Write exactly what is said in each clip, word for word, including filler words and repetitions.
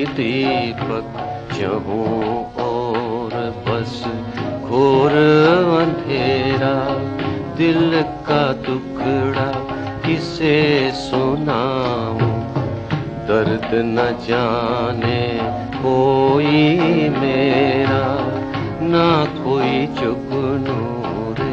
दीपक जहूं और बस घोर अंधेरा, दिल का दुखड़ा किसे सुनाऊं, दर्द न जाने कोई मेरा, ना कोई जुगनू रे।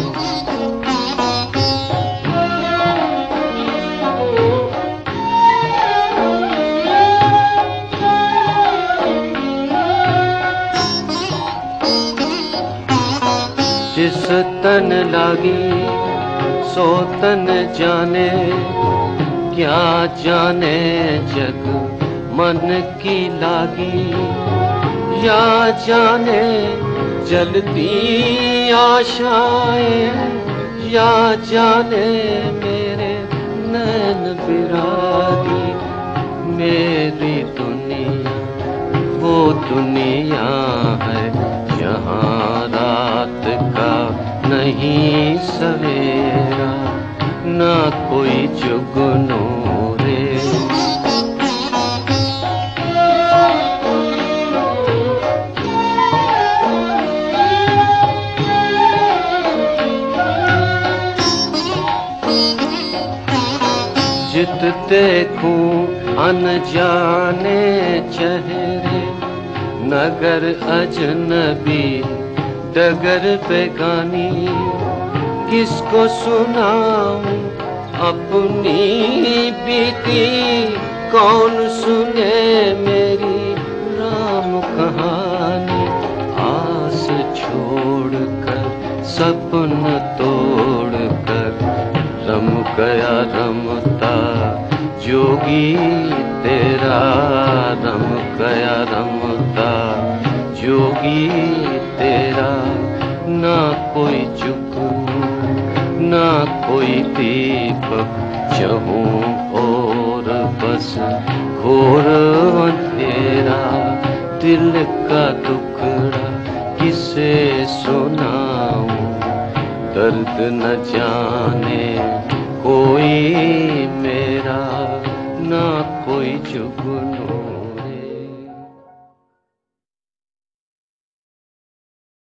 जिस तन लागी सो तन जाने, क्या जाने जग मन की लागी, या जाने जलती आशाएं, या जाने मेरे नैन बिरागी। मेरी दुनिया वो दुनिया है जहाँ रात का नहीं सवेरा, ना कोई जुगनू रे। जित देखूं अनजाने चेहरे, नगर अजनबी डगर बेगानी, किसको सुनाऊं अपनी बीती, कौन सुने मेरी राम कहानी। आस छोड़कर सपन तोड़कर, रम गया रमता जोगी तेरा, रम गया रमता जोगी तेरा, ना कोई जुगनू ना कोई दीपक जहूं और बस घोर अंधेरा, दिल का दुखड़ा किसे सुनाऊं, दर्द न जाने कोई